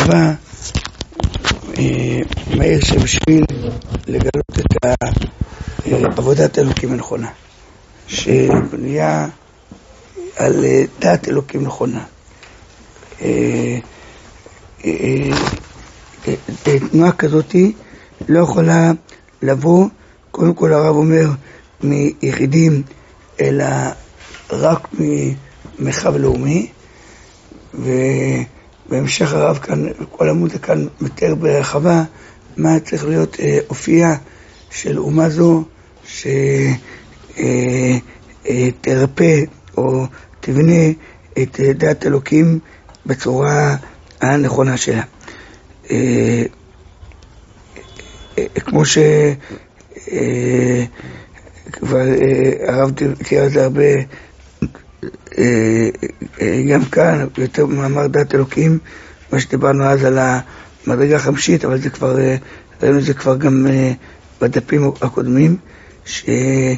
בהרחבה מהיר שבשביל לגלות את עבודת אלוקים הנכונה, שבנויה על דעת אלוקים נכונה. תנועה כזאת לא יכולה לבוא, קודם כל הרב אומר, מיחידים, אלא רק ממרחב לאומי. ובהמשך הרב כאן, כל עמוד כאן מתאר ברחבה מה צריך להיות אופייה של אומה זו שתרפא או תבנה את דעת אלוקים בצורה הנכונה שלה. כמו שכבר הרב תיאר את זה הרבה, גם כאן יותר מאמר דעת אלוקים, מה שדיברנו אז על המדרגה החמישית, אבל זה כבר ראינו את זה כבר גם בדפים הקודמים, שגם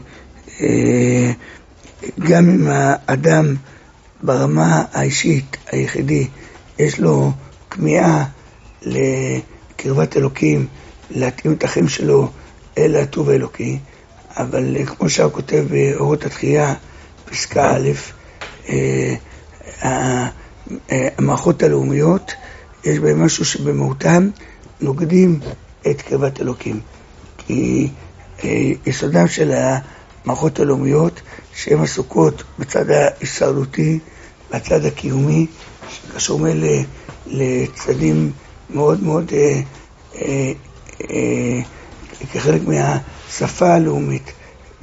אם האדם ברמה האישית היחידי יש לו כמיהה לקרבת אלוקים, להתאים את החיים שלו אל הטוב האלוקי, אבל כמו שהוא כותב באורות התחייה פסקה א', המערכות הלאומיות יש בהם משהו שבמהותם נוגדים את קרבת אלוקים, כי יסודם של המערכות הלאומיות שהן עסוקות בצד ההישרדותי, בצד הקיומי, שקשור לצדים מאוד מאוד כחלק מהשפה הלאומית,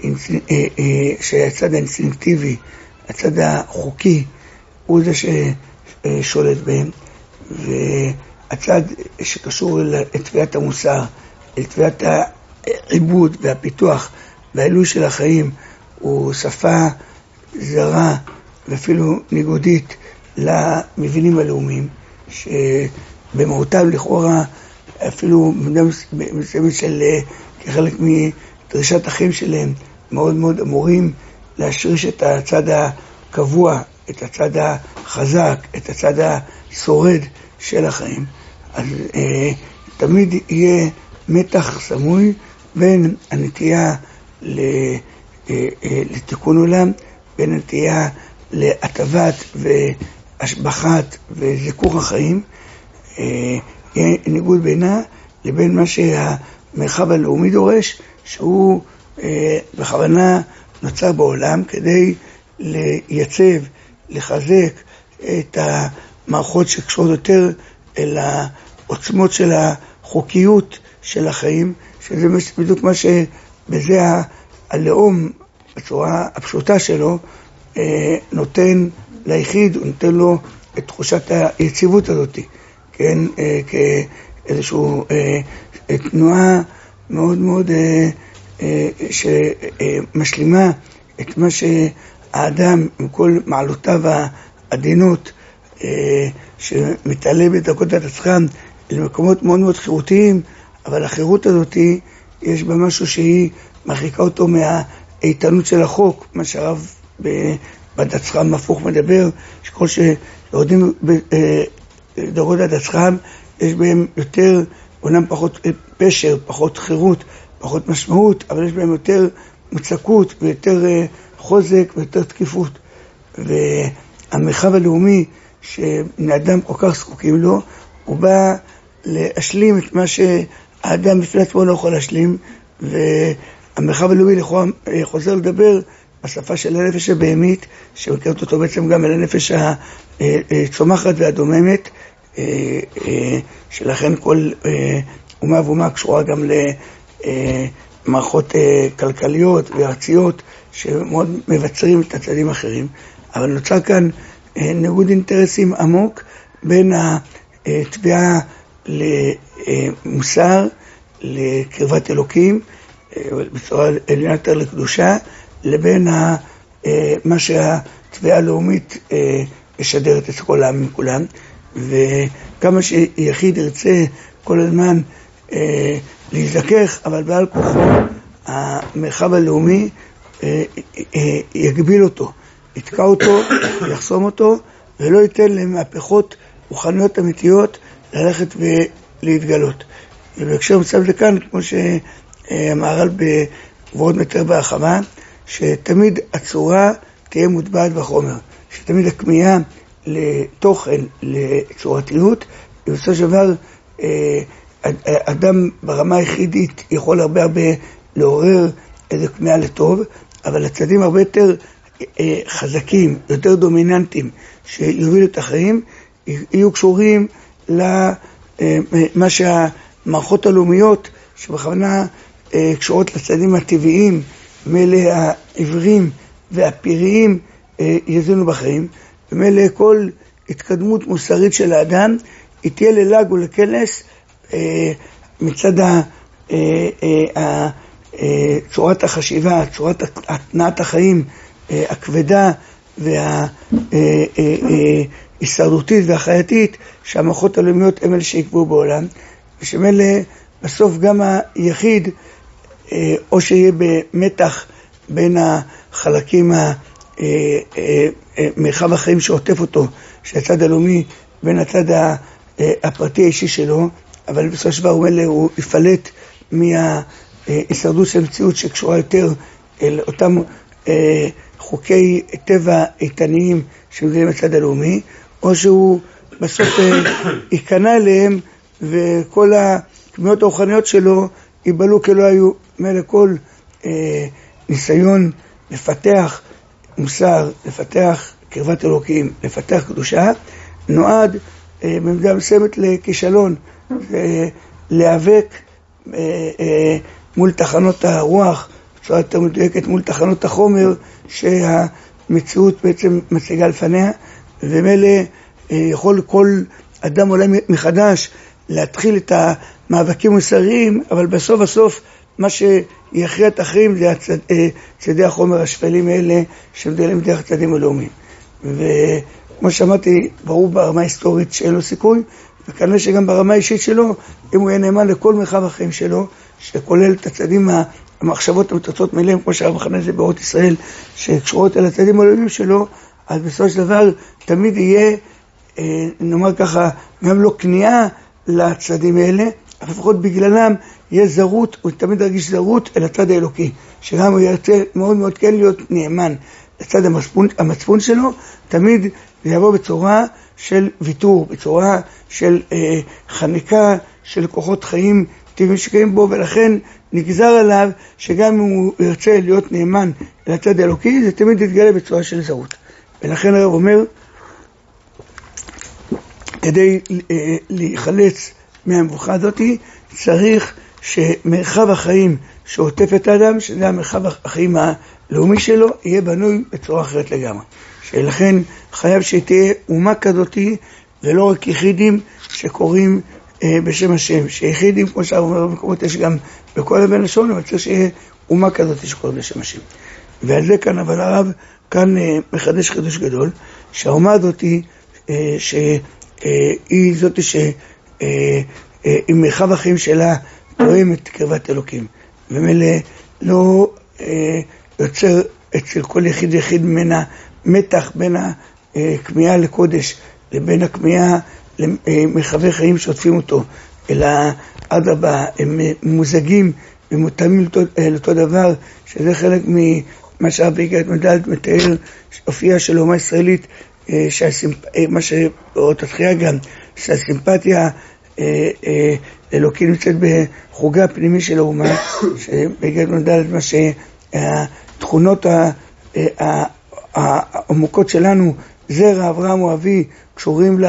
שהצד האינסטינקטיבי, הצד החוקי, הוא זה ששולט בהם, והצד שקשור לתביעת המוסר, לתביעת העיבוד והפיתוח והעילוי של החיים, הוא שפה זרה ואפילו ניגודית למבנים הלאומיים, שבמהותם לכאורה אפילו מסוימת של כחלק מדרישת החיים שלהם מאוד מאוד אמורים להשריש את הצד הקבוע, את הצד החזק, את הצד השורד של החיים. אז תמיד יהיה מתח סמוי בין הנטייה לתיקון עולם, בין הנטייה להטבת והשבחת וזיכוך החיים, יהיה ניגוד בינה לבין מה שהמרחב הלאומי דורש, שהוא בכוונה נוצר בעולם כדי לייצב, לחזק את המערכות שקשורות יותר אל העוצמות של החוקיות של החיים, שזה בדיוק מה שבזה הלאום בצורה הפשוטה שלו נותן ליחיד, הוא נותן לו את תחושת היציבות הזאת, כן, כאיזושהי תנועה מאוד מאוד שמשלימה את מה שהאדם עם כל מעלותיו העדינות שמתעלה בדרכות עצמם למקומות מאוד מאוד חירותיים, אבל החירות הזאת יש בה משהו שהיא מרחיקה אותו מהאיתנות של החוק, מה שהרב בדצחם הפוך מדבר, שכל שיורדים בדרגות הדצחם יש בהם יותר, אומנם פחות פשר, פחות חירות, פחות משמעות, אבל יש בהם יותר מוצקות ויותר חוזק ויותר תקיפות. והמרחב הלאומי שבני אדם כל כך זקוקים לו, הוא בא להשלים את מה שהאדם בפני עצמו לא יכול להשלים, והמרחב הלאומי לכאורה חוזר לדבר בשפה של הנפש הבהמית, שמכירת אותו בעצם גם על הנפש הצומחת והדוממת, שלכן כל אומה ואומה קשורה גם למערכות כלכליות וארציות שמאוד מבצרים את הצדדים האחרים. אבל נוצר כאן ניגוד אינטרסים עמוק בין התביעה למוסר, לקרבת אלוקים, בצורה עליונה יותר לקדושה, לבין מה שהתביעה הלאומית משדרת את כל העמים כולם. וכמה שיחיד ירצה כל הזמן להזדכך, אבל בעל כוחו המרחב הלאומי יגביל אותו, יתקע אותו, יחסום אותו, ולא ייתן למהפכות רוחניות אמיתיות ללכת ולהתגלות. ובהקשר מצב לכאן, כמו שהמהר"ל בגבורות מתאר בהרחבה, שתמיד הצורה תהיה מוטבעת בחומר, שתמיד הכמיהה לתוכן, לצורתיות, ובסופו של דבר אדם ברמה היחידית יכול הרבה לעורר איזה כמיהה לטוב, אבל הצדדים הרבה יותר חזקים, יותר דומיננטיים, שיובילו את החיים, יהיו קשורים למה שהמערכות הלאומיות, שבכוונה קשורות לצדדים הטבעיים, מלא העברים והפיריים, יזונו בחיים, ומלא כל התקדמות מוסרית של האדם, היא תהיה ללעג ולקלס מצד צורת החשיבה, צורת התנעת החיים הכבדה וההישרדותית והחייתית, שהמערכות הלאומיות הם אלה שיקבעו בעולם, ושמאלה בסוף גם היחיד, או שיהיה במתח בין החלקים, מרחב החיים שעוטף אותו, שהצד הלאומי בין הצד הפרטי האישי שלו, אבל בסופו של דבר הוא יפלט מההישרדות של המציאות שקשורה יותר אל אותם חוקי טבע איתניים שמגיעים לצד הלאומי, או שהוא בסוף ייכנע אליהם וכל הכמיהות הרוחניות שלו ייבלו כלא היו. מלא כל ניסיון לפתח מוסר, לפתח קרבת אלוקים, לפתח קדושה, נועד במידה מסוימת לכישלון, להיאבק מול תחנות הרוח, בצורה יותר מדויקת מול תחנות החומר שהמציאות בעצם מציגה לפניה, ומלא יכול כל אדם אולי מחדש להתחיל את המאבקים מוסריים, אבל בסוף מה שיכריע את החיים זה צדי החומר השפלים האלה שמדלים דרך צדים הלאומיים. וכמו שאמרתי, ברור ברמה ההיסטורית שאין לו סיכוי, וכנראה שגם ברמה האישית שלו, אם הוא יהיה נאמן לכל מרחב החיים שלו, שכולל את הצדים המחשבות המתוצאות מלאים, כמו שהרב מכנה את זה באורות ישראל, שקשורות על הצדים הלאומיים שלו, אז בסופו של דבר תמיד יהיה, נאמר ככה, גם לא כניעה לצדים האלה, אבל לפחות בגללם יהיה זרות, הוא תמיד ירגיש זרות אל הצד האלוקי, שגם הוא ירצה מאוד מאוד כן להיות נאמן לצד המצפון שלו, תמיד זה יבוא בצורה של ויתור, בצורה של חניקה של כוחות חיים טבעיים שקיים בו, ולכן נגזר עליו שגם אם הוא ירצה להיות נאמן לצד האלוקי, זה תמיד יתגלה בצורה של זרות. ולכן הרב אומר, כדי להיחלץ מהמבוכה הזאת, צריך שמרחב החיים שעוטף את האדם, שזה המרחב החיים הלאומי שלו, יהיה בנוי בצורה אחרת לגמרי. שלכן חייב שתהיה אומה כזאת, ולא רק יחידים שקוראים בשם השם. שיחידים, כמו שהרב אומר במקומות, יש גם בכל הבן לשון, אבל צריך שיהיה אומה כזאת שקוראים בשם השם. ועל זה כאן, אבל הרב כאן מחדש חידוש גדול, שהאומה הזאת, שהיא זאת עם מרחב החיים שלה תואם את קרבת אלוקים, ומלא לא יוצר אצל כל יחיד ויחיד ממנה מתח בין הכמיהה לקודש לבין הכמיהה למרחבי חיים שעוטפים אותו, אלא אדרבה, הם מוזגים ומותאמים לאותו דבר, שזה חלק ממה שהרב ביגאל מדלת מתאר אופייה של אומה ישראלית, מה שעוד תתחייה גם, שהסימפתיה אלוקים נמצאת בחוגה הפנימי של האומה, שבגלל נודע מה שהתכונות העמוקות שלנו, זרע אברהם הוא אבי, קשורים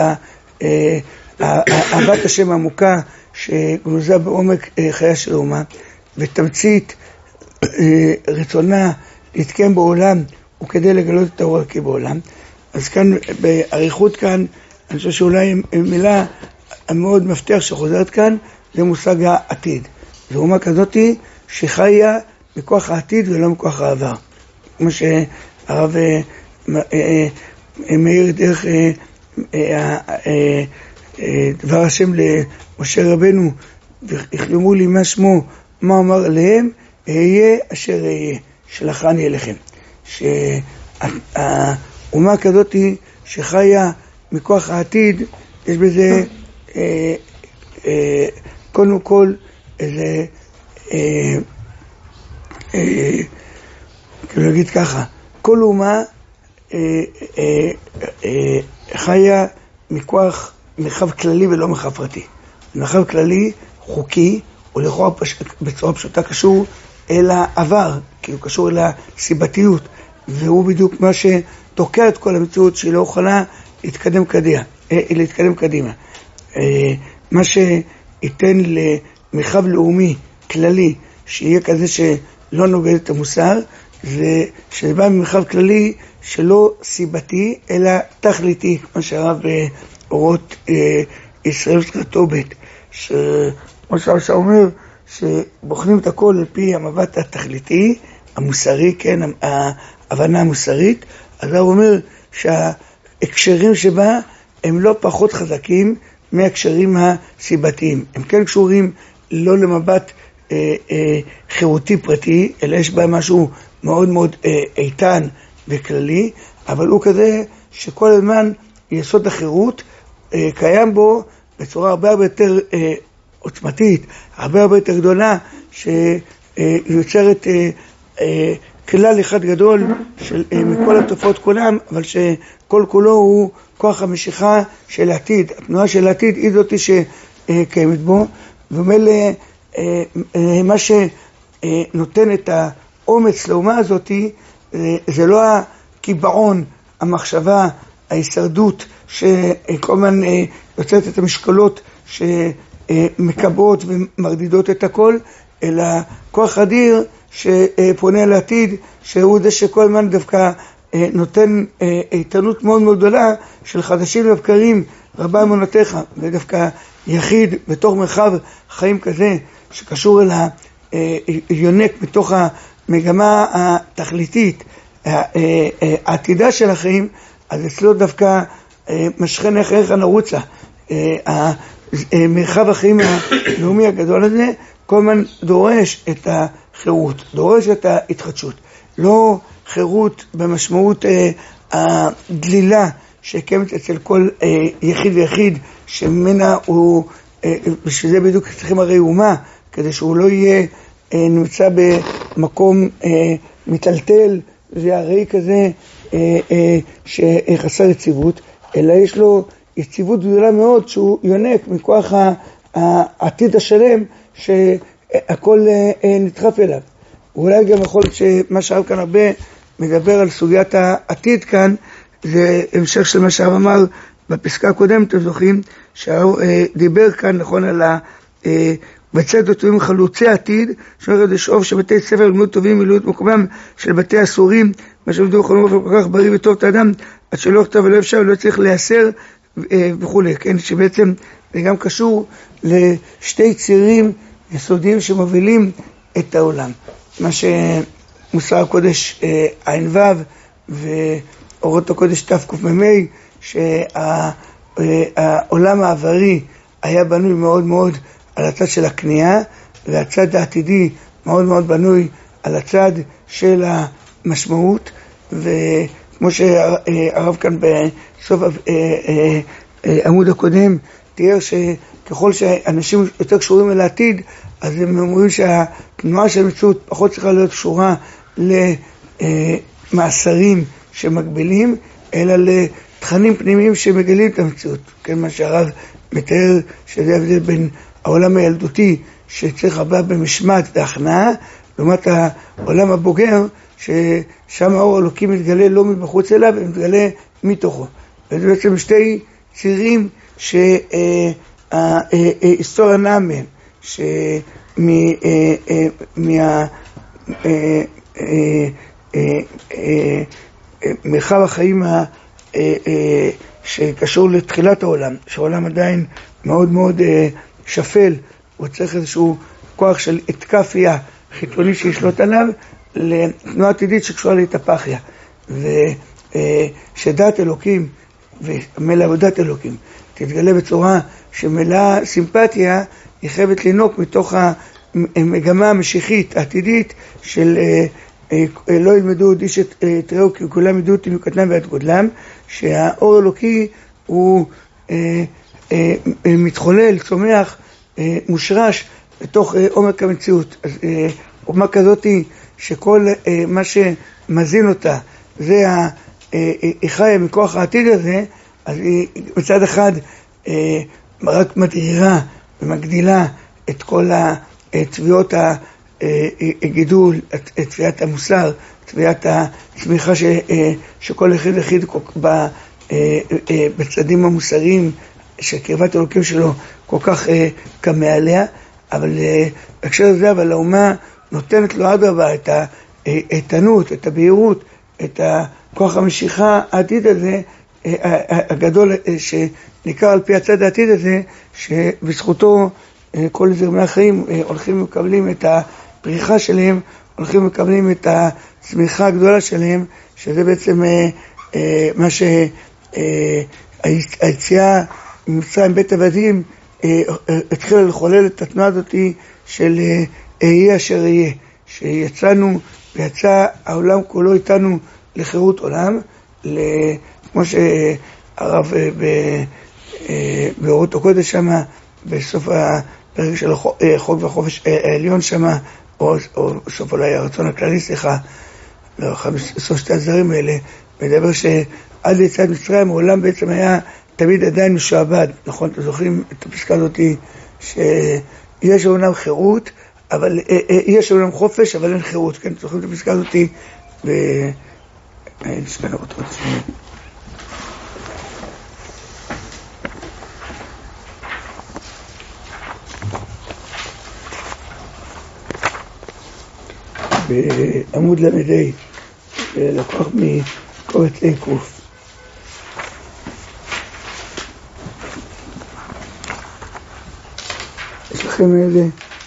לאהבת השם העמוקה שגנוזה בעומק חייה של האומה, ותמצית רצונה להתקיים בעולם וכדי לגלות את האור הערכי בעולם. אז כאן בעריכות כאן, אני חושב שאולי מילה המאוד מפתח שחוזרת כאן, זה מושג העתיד. זו אומה כזאת שחיה מכוח העתיד ולא מכוח העבר. כמו שהרב מאיר דרך דבר השם למשה רבנו, ויחלמו לי מה שמו, מה אמר להם, אהיה אשר אהיה, שלחני אליכם. שהאומה כזאת שחיה מכוח העתיד, יש בזה קודם כל זה כאילו להגיד ככה, כל אומה חיה מכוח מרחב כללי ולא מרחב פרטי. מרחב כללי חוקי, הוא לכאורה בצורה פשוטה קשור אל העבר, כאילו קשור אל הסיבתיות, והוא בדיוק מה שתוקע את כל המציאות שהיא לא יכולה להתקדם קדימה. מה שייתן למרחב לאומי כללי שיהיה כזה שלא נוגד את המוסר, זה שבא ממרחב כללי שלא סיבתי אלא תכליתי, כמו שהרב אורות ישראל סקרטובט, כמו שהרב אומר, שבוחנים את הכל על פי המבט התכליתי, המוסרי, כן, ההבנה המוסרית. אז הוא אומר שההקשרים שבה הם לא פחות חזקים מהקשרים הסיבתיים. הם כן קשורים לא למבט חירותי פרטי, אלא יש בה משהו מאוד מאוד איתן וכללי, אבל הוא כזה שכל הזמן יסוד החירות קיים בו בצורה הרבה יותר עוצמתית, הרבה יותר גדולה, שיוצרת כלל אחד גדול מכל התופעות כולם, אבל שכל כולו הוא כוח המשיכה של העתיד. התנועה של העתיד היא זאת שקיימת בו, ומילא מה שנותן את האומץ לאומה הזאת זה לא הקיבעון, המחשבה, ההישרדות שכל הזמן יוצאת את המשקולות שמקבעות ומרדידות את הכל, אלא כוח אדיר שפונה לעתיד, שהוא זה שכל הזמן דווקא נותן איתנות מאוד מאוד גדולה של חדשים לבקרים, רבה אמונתך, ודווקא יחיד בתוך מרחב חיים כזה שקשור אל היונק מתוך המגמה התכליתית, העתידה של החיים, אז אצלו דווקא משכן איך נרוצה. מרחב החיים הלאומי הגדול הזה כל הזמן דורש את החירות, דורש את ההתחדשות. לא חירות במשמעות הדלילה שקיימת אצל כל יחיד ויחיד, שממנה הוא, בשביל זה בדיוק צריכים הרי אומה, כדי שהוא לא יהיה נמצא במקום מטלטל והרי כזה שחסר יציבות, אלא יש לו יציבות גדולה מאוד שהוא יונק מכוח העתיד השלם שהכל נדחף אליו. ואולי גם יכול להיות שמה שהרב כאן הרבה מדבר על סוגיית העתיד כאן, זה המשך של מה שהרב אמר בפסקה הקודמת, אתם זוכרים, שהרב דיבר כאן נכון על בצד אותם חלוצי עתיד, שאומר לשאוף שבתי ספר לימוד טובים מילאו את מקומם של בתי אסורים, מה שעובדו חלום כל כך בריא וטוב את האדם, עד שלא כתב ולא אפשר ולא צריך להיאסר וכו'. כן, שבעצם זה גם קשור לשתי צירים יסודיים שמובילים את העולם. מה שמוסר הקודש עין ו' ואורות הקודש תקמ"ה, שהעולם העברי היה בנוי מאוד מאוד על הצד של הקנייה, והצד העתידי מאוד מאוד בנוי על הצד של המשמעות, וכמו שהרב כאן בסוף עמוד הקודם תיאר שככל שאנשים יותר קשורים אל העתיד, אז הם אומרים שהתנועה של המציאות פחות צריכה להיות קשורה למאסרים שמגבילים, אלא לתכנים פנימיים שמגלים את המציאות. כן, מה שהרב מתאר שזה הבדל בין העולם הילדותי שצריך הרבה במשמעת והכנעה, לעומת העולם הבוגר ששם האור האלוקי מתגלה לא מבחוץ אליו, הוא מתגלה מתוכו. וזה בעצם שתי צירים שההיסטוריה נעה מהם, מרחב החיים שקשור לתחילת העולם, שהעולם עדיין מאוד מאוד שפל, הוא צריך איזשהו כוח של התקפיה חיתוני שישלוט עליו, לתנועה עתידית שקשורה להתהפכיה, ושדעת אלוקים ומלא עבודת אלוקים תתגלה בצורה שמלאה סימפתיה, היא חייבת לנוק מתוך המגמה המשיחית העתידית של לא ילמדו עוד איש את תראו כי כולם ידעו אותי מקטנם ועד גודלם, שהאור אלוקי הוא מתחולל, צומח, מושרש בתוך עומק המציאות. אז אומה כזאת שכל מה שמזין אותה זה היא חיה מכוח העתיד הזה, אז היא מצד אחד רק מדהירה ומגדילה את כל תביעות הגידול, את תביעת המוסר, תביעת הצמיחה שכל אחד יחיד בצדים המוסריים שקרבת אלוקים שלו כל כך קמה עליה, אבל בהקשר הזה, אבל האומה נותנת לו אדרבה את האיתנות, את הבהירות, את כוח המשיכה העתיד הזה, הגדול שנקרא על פי הצד העתיד הזה, שבזכותו כל זרמי החיים הולכים ומקבלים את הפריחה שלהם, הולכים ומקבלים את הצמיחה הגדולה שלהם, שזה בעצם מה שהיציאה ממצרים בית עבדים התחילה לחולל את התנועה הזאת של אהיה אשר אהיה, שיצאנו ויצא העולם כולו איתנו לחירות עולם, כמו שהרב באורות הקודש שמה, בסוף הפרק של חוק והחופש העליון שמה, או סוף אולי הרצון הכללי, סליחה, סוף שתי הזרים האלה, מדבר שעד ליציאת מצרים העולם בעצם היה תמיד עדיין משועבד. נכון, אתם זוכרים את הפסקה הזאת שיש אומנם חירות, אבל יש אומנם חופש, אבל אין חירות. כן, אתם זוכרים את הפסקה הזאת נשמע אותו בעמוד למדי, לקוח מקובץ קוף. יש לכם איזה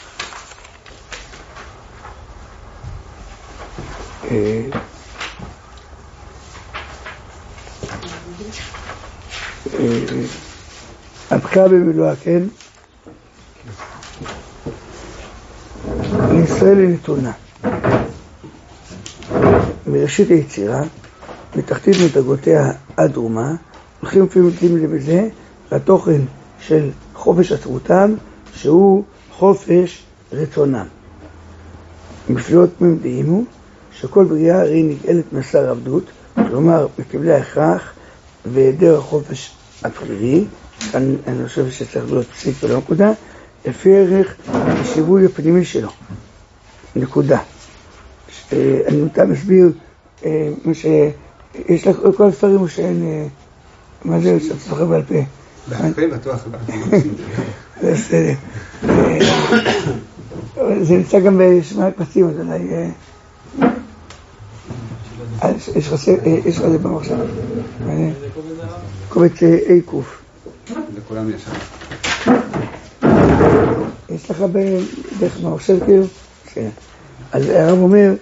הבקעה במילואה, כן? לישראל היא נתונה מראשית היצירה, מתחתית מדרגותיה עד אומה, הולכים ומתאים לבזה לתוכן של חופש עצמותם, שהוא חופש רצונם. מפלאות ממדיעים הוא שכל בריאה הרי נגאלת מסר עבדות, כלומר מקבלי ההכרח והיעדר החופש הפרירי, כאן אני חושב שצריך להיות פסיק ולא נקודה, לפי ערך השיווי הפנימי שלו, נקודה. אני נותן מסביר מה שיש לך כל הספרים או שאין, מה זה שאתה זוכר בעל פה? בעל פה בטוח. זה בסדר. זה נמצא גם בשמע הקבצים, אז אולי יש לך זה במחשב. קובץ קוף. לכולם יש. יש לך בדרך מהמחשב כאילו? כן. אז הרב אומר,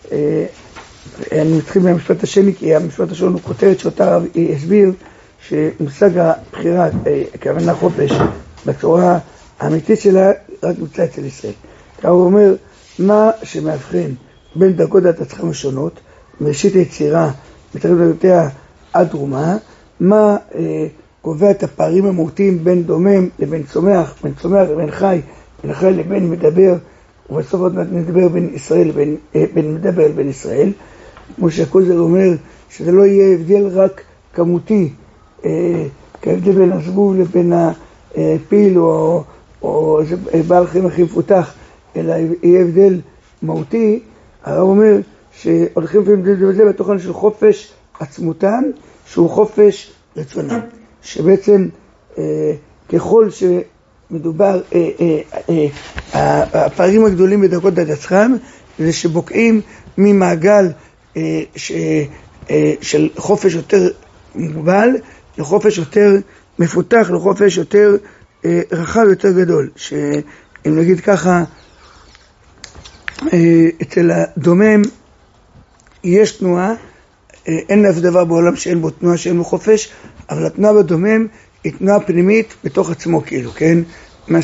אני מתחיל מהמשפט השני, כי המשפט השני הוא כותרת שאותה הרב הסביר, שמושג הבחירה, הכוונה חופש, בצורה האמיתית שלה, רק נמצא אצל ישראל. הרב אומר, מה שמאבחן בין דרגות התצחם השונות, מראשית היצירה, מתחילת דרגותיה עד תרומה, מה קובע את הפערים המהותיים בין דומם לבין צומח, בין צומח לבין חי, בין חי לבין מדבר, ובסוף עוד מעט נדבר בין ישראל, בין מדבר לבין ישראל, כמו שהקוזר אומר, שזה לא יהיה הבדל רק כמותי, כהבדל בין הזבוב לבין הפיל או בעל חיים הכי מפותח, אלא יהיה הבדל מהותי. הרב אומר שהולכים וזה בתוכן של חופש עצמותם, שהוא חופש רצונם, שבעצם ככל שמדובר, הפערים הגדולים בדרגות דרגתכם, זה שבוקעים ממעגל של חופש יותר מוגבל, לחופש יותר מפותח, לחופש יותר רחב, יותר גדול. שאם נגיד ככה, אצל הדומם יש תנועה, אין אף דבר בעולם שאין בו תנועה, שאין בו חופש, אבל התנועה בדומם היא תנועה פנימית בתוך עצמו, כאילו, כן? מה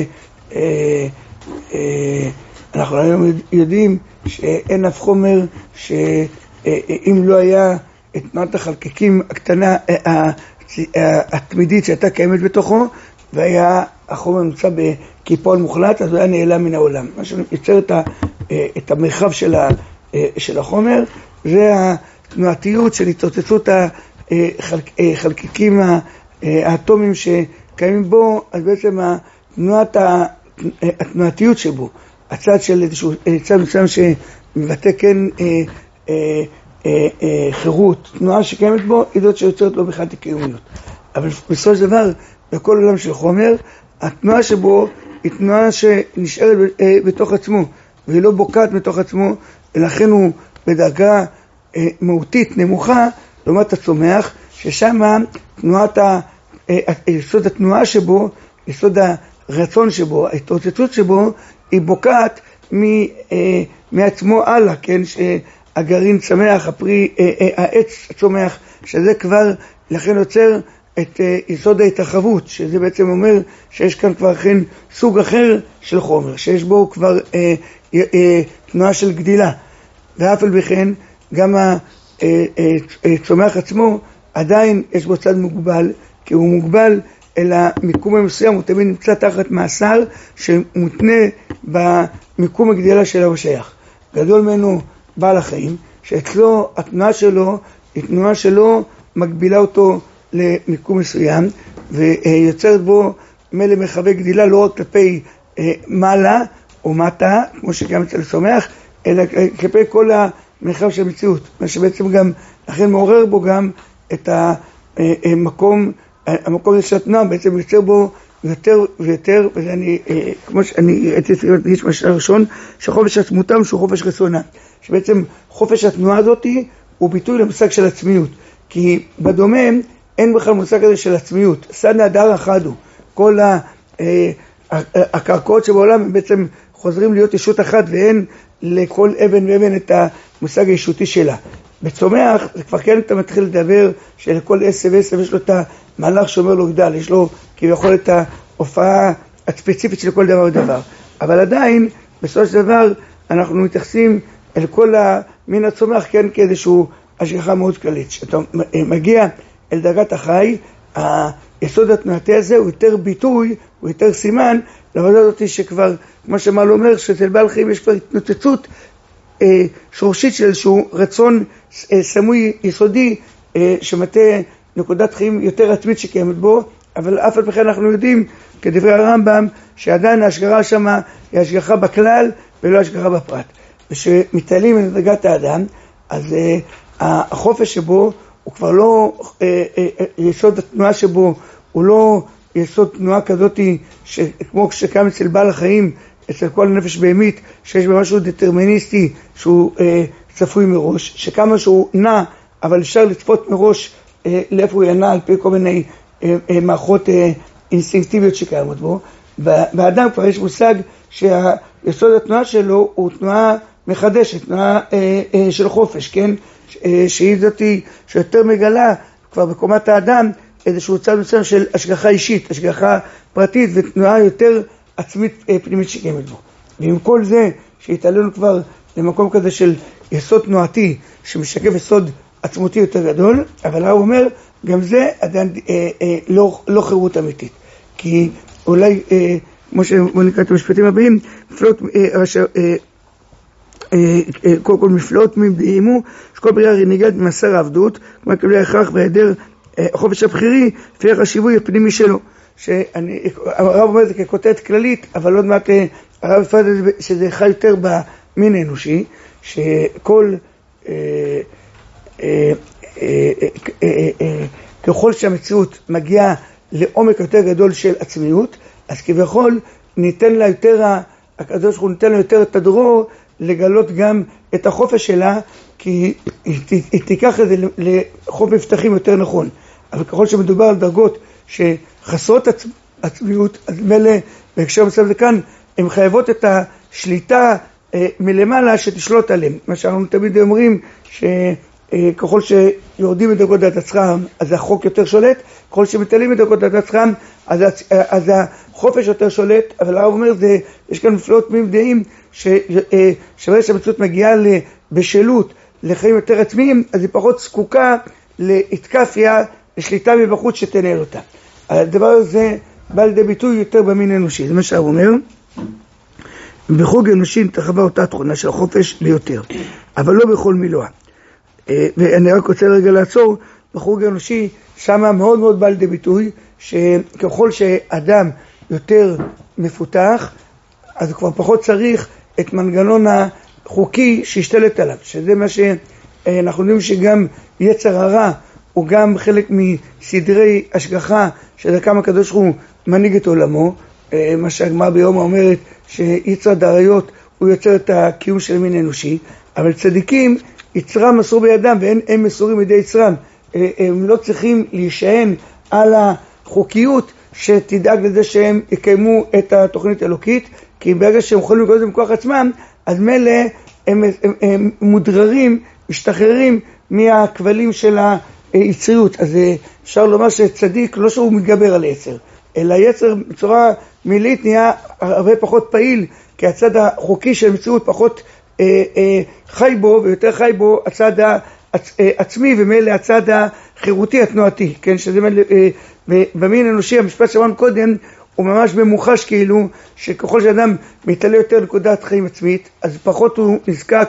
אנחנו היום יודעים שאין אף חומר שאם לא היה את תנועת החלקיקים הקטנה, התמידית שהייתה קיימת בתוכו, והיה החומר נמצא בקיפאון מוחלט, אז הוא היה נעלם מן העולם. מה שיוצר את המרחב של החומר, זה התנועתיות של התרוצצות החלקיקים האטומיים שקיימים בו, אז בעצם התנועתיות שבו, הצד של איזשהו צד מסוים שמבטא כן חירות, תנועה שקיימת בו, היא זאת שיוצרת לו בכלל קיומיות. אבל בסופו של דבר, בכל עולם של חומר, התנועה שבו היא תנועה שנשארת בתוך עצמו, והיא לא בוקעת בתוך עצמו, ולכן הוא בדרגה מהותית נמוכה, לעומת הצומח, ששם יסוד התנועה שבו, יסוד הרצון שבו, ההתרוצצות שבו, היא בוקעת מעצמו הלאה, כן, שהגרעין צמח, העץ צומח, שזה כבר לכן יוצר את יסוד ההתרחבות, שזה בעצם אומר שיש כאן כבר כן סוג אחר של חומר, שיש בו כבר תנועה של גדילה, ואף על בכן גם הצומח עצמו עדיין יש בו צד מוגבל, כי הוא מוגבל אל המיקום המסוים, הוא תמיד נמצא תחת מאסר שמותנה במיקום הגדילה שלו השייך. גדול ממנו בעל החיים, שאצלו התנועה שלו היא תנועה שלו מגבילה אותו למיקום מסוים, ויוצרת בו מלא מרחבי גדילה לא רק כלפי מעלה או מטה, כמו שגם אצל הצומח, אלא כלפי כל המרחב של המציאות, מה שבעצם גם לכן מעורר בו גם את המקום של התנועה, בעצם יוצר בו יותר ויותר, ואני, כמו שאני ראיתי להגיד משל הראשון, שחופש עצמותם שהוא חופש רצונה, שבעצם חופש התנועה הזאת הוא ביטוי למושג של עצמיות, כי בדומם אין בכלל מושג הזה של עצמיות, סד נהדר אחד הוא, כל הקרקעות שבעולם הם בעצם חוזרים להיות ישות אחת, ואין לכל אבן ואבן את המושג הישותי שלה. בצומח, זה כבר כן אתה מתחיל לדבר שלכל עשב ועשב יש לו את המהלך שאומר לו גדל, יש לו כביכול את ההופעה הספציפית של כל דבר ודבר. אבל עדיין, בסופו של דבר, אנחנו מתייחסים אל כל המין הצומח כן כאיזשהו השגחה מאוד כללית. כשאתה מגיע אל דרגת החי, היסוד התנועתי הזה הוא יותר ביטוי, הוא יותר סימן, לעבודה הזאת שכבר, כמו שמעל אומר, שאצל בעל חיים יש כבר התנוצצות שורשית של איזשהו רצון סמוי יסודי, שמטה נקודת חיים יותר עצמית שקיימת בו, אבל אף על פי כן אנחנו יודעים, כדברי הרמב"ם, שעדיין ההשגחה שמה היא השגחה בכלל ולא השגחה בפרט. ושמתעלים את דרגת האדם, אז החופש שבו הוא כבר לא, יסוד התנועה שבו הוא לא יסוד תנועה כזאת כמו שקם אצל בעל החיים, אצל כל הנפש בהמית, שיש בה משהו דטרמיניסטי שהוא צפוי מראש, שכמה שהוא נע, אבל אפשר לצפות מראש לאיפה הוא ינע על פי כל מיני מערכות אינסטינקטיביות שקיימות בו. באדם כבר יש מושג שהיסוד התנועה שלו הוא תנועה מחדשת, תנועה של חופש, כן? שהיא זאת שיותר מגלה כבר בקומת האדם איזשהו צד מסוים של השגחה אישית, השגחה פרטית ותנועה יותר עצמית פנימית שקיימת בו. ועם כל זה שהתעלינו כבר למקום כזה של יסוד תנועתי שמשקף יסוד עצמותי יותר גדול, אבל הרב אומר גם זה עדיין לא חירות אמיתית, כי אולי כמו שנקרא את המשפטים הבאים, קודם כל מפלאות מבדהימו, שכל בריאה נגלת ממסר העבדות, כמו כבלי ההכרח והיעדר החופש הבחירי, לפי החשיבוי הפנימי שלו. הרב אומר את זה ככותרת כללית, אבל עוד מעט הרב יפרד שזה חי יותר במין האנושי, שכל ככל שהמציאות מגיעה לעומק יותר גדול של עצמיות, אז כביכול ניתן לה יותר, הקדוש ברוך הוא ניתן לה יותר את הדרור לגלות גם את החופש שלה, כי היא תיקח את זה לחוף מבטחים יותר נכון. אבל ככל שמדובר על דרגות שחסרות עצמיות, אז מלא בהקשר מצב לכאן, הן חייבות את השליטה מלמעלה שתשלוט עליהם. מה שאנחנו תמיד אומרים, שככל שיורדים מדרגות דעת עצמם, אז החוק יותר שולט, ככל שמתעלים מדרגות דעת עצמם, אז החופש יותר שולט. אבל הרב אומר, יש כאן מפלאות מבדעים, שברגע שהמציאות מגיעה בשלות, לחיים יותר עצמיים, אז היא פחות זקוקה להתקפיה לשליטה מבחוץ שתנהל אותה. הדבר הזה בא לידי ביטוי יותר במין האנושי, זה מה שהרב אומר. בחוג אנושי תחווה אותה תכונה של החופש ביותר, אבל לא בכל מילואה. ואני רק רוצה רגע לעצור, בחוג האנושי שמה מאוד מאוד בא לידי ביטוי, שככל שאדם יותר מפותח, אז כבר פחות צריך את מנגנון החוקי שישתלט עליו, שזה מה שאנחנו יודעים שגם יצר הרע הוא גם חלק מסדרי השגחה שדרכם הקדוש הוא מנהיג את עולמו, מה שהגמרא ביומא אומרת שיצר דאריות הוא יוצר את הקיום של מין אנושי, אבל צדיקים יצרם מסור בידם והם מסורים בידי יצרם, הם לא צריכים להישען על החוקיות שתדאג לזה שהם יקיימו את התוכנית האלוקית, כי ברגע שהם יכולים לקרוא את זה מכוח עצמם, אז מלא הם מודררים, משתחררים מהכבלים של היצריות. אז אפשר לומר שצדיק לא שהוא מתגבר על יצר, אלא יצר בצורה מילית נהיה הרבה פחות פעיל, כי הצד החוקי של המציאות פחות חי בו, ויותר חי בו הצד העצמי, ומילא הצד החירותי התנועתי, כן? שזה במין אנושי, המשפט שאמרנו קודם, הוא ממש ממוחש כאילו, שככל שאדם מתעלה יותר נקודת חיים עצמית, אז פחות הוא נזקק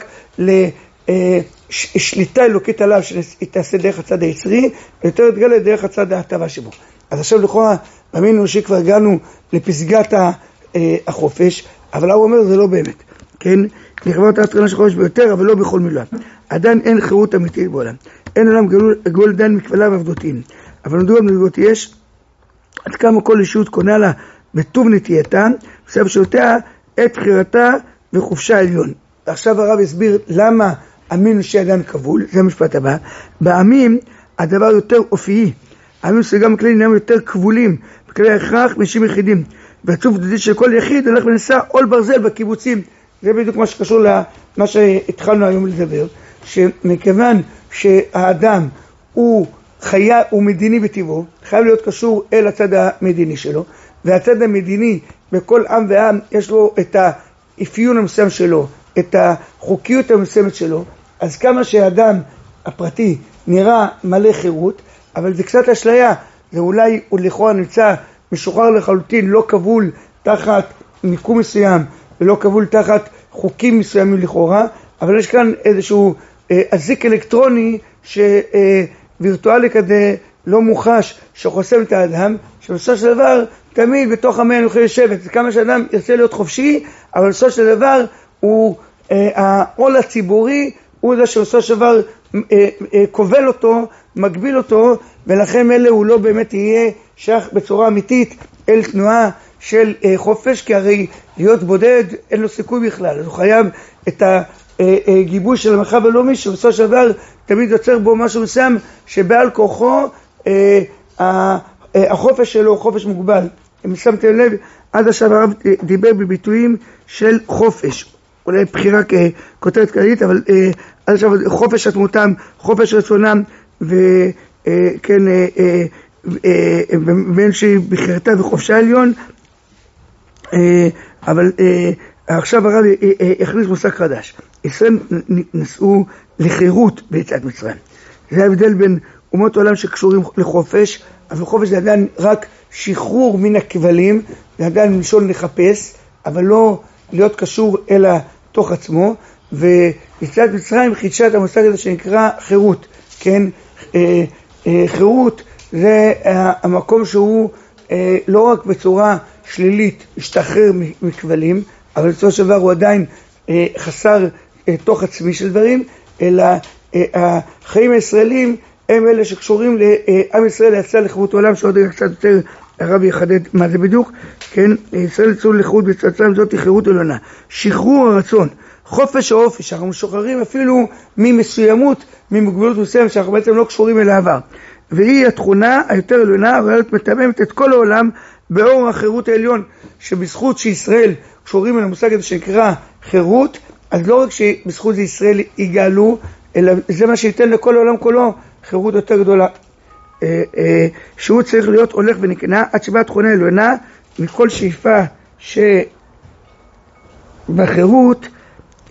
לשליטה אלוקית עליו, שתעשה דרך הצד היצרי, ויותר יתגלה דרך הצד ההטבה שבו. אז עכשיו לכאורה, במין אנושי כבר הגענו לפסגת החופש, אבל הוא אומר זה לא באמת, כן? נכווה אותה התחלה של חופש ביותר, אבל לא בכל מילה. עדיין אין חירות אמיתית בעולם. אין עולם גאול דן מכבלה ועבדותין. אבל מדוע מנהיגות יש, עד כמה כל אישיות קונה לה בטוב נטייתה, בסבב שעותיה את בחירתה וחופשה עליון. עכשיו הרב הסביר למה המין שעדיין כבול, זה המשפט הבא. בעמים הדבר יותר אופיים. העמים שגם כלי נהם יותר כבולים, בכלי ההכרח משים יחידים. והצוף דדי של כל יחיד הולך ונסע עול ברזל בקיבוצים. זה בדיוק מה שקשור למה שהתחלנו היום לדבר, שמכיוון שהאדם הוא חיה, הוא מדיני בטבעו, חייב להיות קשור אל הצד המדיני שלו, והצד המדיני בכל עם ועם יש לו את האפיון המסוים שלו, את החוקיות המסוימת שלו, אז כמה שהאדם הפרטי נראה מלא חירות, אבל זה קצת אשליה, זה אולי הוא לכאורה נמצא משוחרר לחלוטין, לא כבול תחת מיקום מסוים, ולא כבול תחת חוקים מסוימים לכאורה, אבל יש כאן איזשהו אזיק אלקטרוני שווירטואלי כזה לא מוחש, שחוסם את האדם, שבסופו של דבר תמיד בתוך המאה נוכל לשבת, זה כמה שאדם ירצה להיות חופשי, אבל בסופו של דבר הוא העול הציבורי, הוא זה שבסופו של דבר כובל אותו, מגביל אותו, ולכן אלה הוא לא באמת יהיה שייך בצורה אמיתית אל תנועה של חופש, כי הרי להיות בודד אין לו סיכוי בכלל, אז הוא חייב את הגיבוש של המרחב הלאומי, שבסופו של דבר תמיד יוצר בו משהו מסוים שבעל כוחו החופש שלו הוא חופש מוגבל. אם שמתם לב, עד עכשיו הרב דיבר בביטויים של חופש, אולי בחירה ככותרת כללית, אבל עד עכשיו חופש עצמותם, חופש רצונם, וכן בין שהיא בחירתה וחופשה עליון, אבל עכשיו הרב הכניס מושג חדש. ישראל נסעו לחירות ביציאת מצרים. זה ההבדל בין אומות העולם שקשורים לחופש, אבל חופש זה עדיין רק שחרור מן הכבלים, זה עדיין מלשון לחפש, אבל לא להיות קשור אלא תוך עצמו, ויציאת מצרים חידשה את המושג הזה שנקרא חירות, כן? חירות זה המקום שהוא לא רק בצורה שלילית השתחרר מכבלים, אבל בסופו של דבר הוא עדיין חסר תוך עצמי של דברים, אלא החיים הישראלים הם אלה שקשורים לעם ישראל יצא לחירות העולם, שעוד רגע קצת יותר הרב יחדד מה זה בדיוק, כן? ישראל יצאו לחירות בצאצם, זאת חירות עליונה, שחרור הרצון, חופש האופי, שאנחנו משוחררים אפילו ממסוימות, ממוגבלות מסוימת, שאנחנו בעצם לא קשורים אל העבר, והיא התכונה היותר עליונה, הרעיית מתאממת את כל העולם באור החירות העליון, שבזכות שישראל קשורים אל המושג הזה שנקרא חירות, אז לא רק שבזכות זה ישראל יגאלו, אלא זה מה שייתן לכל העולם כולו חירות יותר גדולה, שהוא צריך להיות הולך ונקנה עד שבאה תכונה עליונה מכל שאיפה שבחירות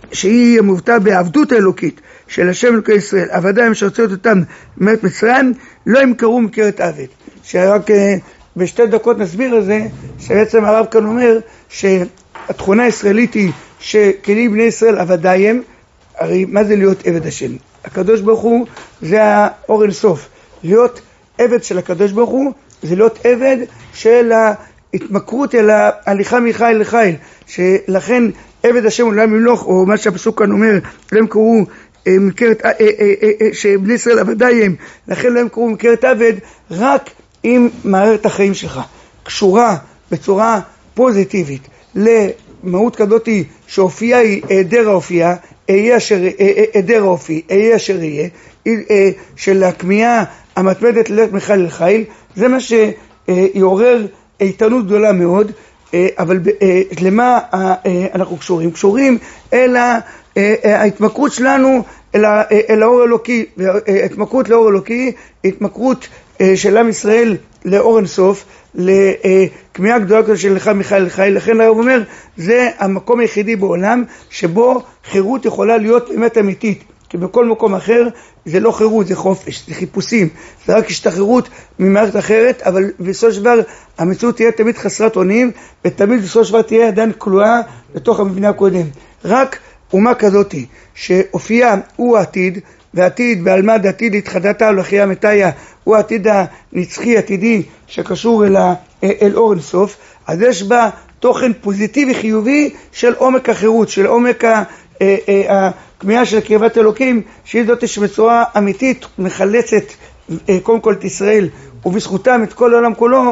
שהיא המובטא בעבדות האלוקית של השם אלוקי ישראל, עבדיים שהוציאו אותם מארץ מצרים, לא ימכרו מכרת עבד. שרק בשתי דקות נסביר את זה, שבעצם הרב כאן אומר שהתכונה הישראלית היא שכלים בני ישראל עבדיים. הרי מה זה להיות עבד השם? הקדוש ברוך הוא זה האור אין סוף. להיות עבד של הקדוש ברוך הוא זה להיות עבד של ההתמכרות אל ההליכה מחיל לחיל, שלכן עבד השם הוא לא ימלוך, או מה שהפסוק כאן אומר, לא ימכרו מכרת, שבני ישראל עבדיים, לכן לא ימכרו מכרת עבד, רק אם מערכת החיים שלך קשורה בצורה פוזיטיבית למהות כזאתי שאופייה היא היעדר האופייה, היעדר האופי, אהיה אשר יהיה, של הכמיהה המתמדת ללכת מחיל לחיל, זה מה שיעורר איתנות גדולה מאוד. אבל למה אנחנו קשורים? קשורים אל ההתמכרות שלנו אל האור אלוקי, התמכרות לאור אלוקי, התמכרות של עם ישראל לאור אינסוף, לכמיהה גדולה של לך מחיל לחיל. לכן הרב אומר, זה המקום היחידי בעולם שבו חירות יכולה להיות באמת אמיתית, כי בכל מקום אחר זה לא חירות, זה חופש, זה חיפושים, זה רק השתחררות ממערכת אחרת, אבל בסופו של דבר המציאות תהיה תמיד חסרת אונים, ותמיד בסופו של דבר תהיה עדיין כלואה לתוך המבנה הקודם. רק אומה כזאת שאופייה הוא העתיד, והעתיד בעלמד העתיד התחדתה ולחייה מתיה, הוא העתיד הנצחי עתידי שקשור אל אור אינסוף, אז יש בה תוכן פוזיטיבי חיובי של עומק החירות, של עומק הכמיהה של קרבת אלוקים, שהיא זאת שבצורה אמיתית מחלצת קודם כל את ישראל ובזכותם את כל העולם כולו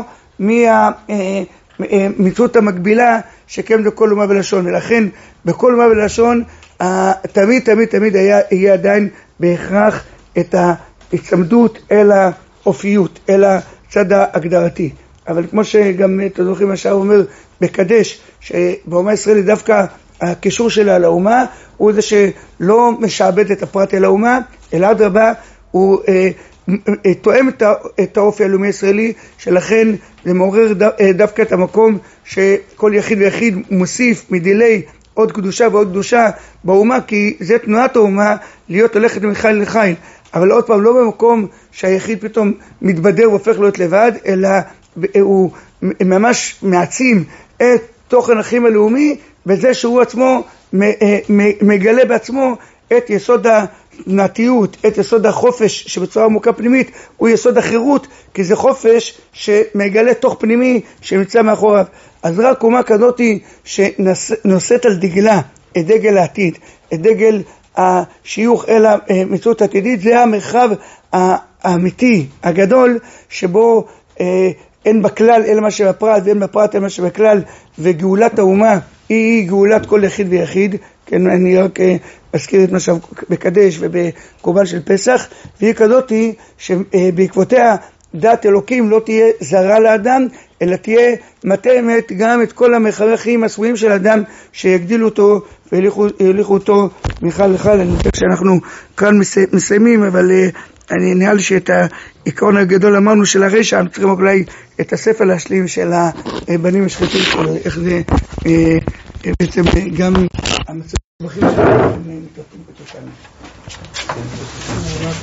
מהמציאות המקבילה שקיימת בכל אומה ולשון. ולכן בכל אומה ולשון תמיד תמיד תמיד יהיה עדיין בהכרח את ההצמדות אל האופיות, אל הצד ההגדרתי. אבל כמו שגם אתם זוכרים מה שהרב אומר בקדש, שבאומה הישראלית דווקא הקישור שלה לאומה הוא זה שלא משעבד את הפרט אל האומה, אלא אדרבה הוא תואם את האופי הלאומי הישראלי, שלכן זה מעורר דווקא את המקום שכל יחיד ויחיד מוסיף מדילי עוד קדושה ועוד קדושה באומה, כי זה תנועת האומה להיות הולכת מחיל לחיל, אבל עוד פעם לא במקום שהיחיד פתאום מתבדר והופך להיות לבד, אלא הוא ממש מעצים את תוכן החיים הלאומי בזה שהוא עצמו מגלה בעצמו את יסוד הנתיות, את יסוד החופש שבצורה עמוקה פנימית הוא יסוד החירות, כי זה חופש שמגלה תוך פנימי שנמצא מאחוריו. אז רק אומה כזאת שנושאת על דגלה את דגל העתיד, את דגל השיוך אל המציאות העתידית, זה המרחב האמיתי הגדול שבו אין בכלל אלא מה שבפרט ואין בפרט אלא מה שבכלל, וגאולת האומה היא גאולת כל יחיד ויחיד. כן, אני רק אזכיר את מה שבקדש ובקורבן של פסח, והיא כזאת שבעקבותיה דת אלוקים לא תהיה זרה לאדם, אלא תהיה מתאמת גם את כל המרחבי החיים הסמויים של אדם, שיגדילו אותו והליכו אותו מחיל לחיל. אני חושב שאנחנו כאן מסיימים, אבל אני נראה לי שאת העיקרון הגדול אמרנו של הרשע, אנחנו צריכים אולי את הספר להשלים של הבנים השחטים, איך זה בעצם גם המצב בכיר שלנו מתלפים בתוכנו.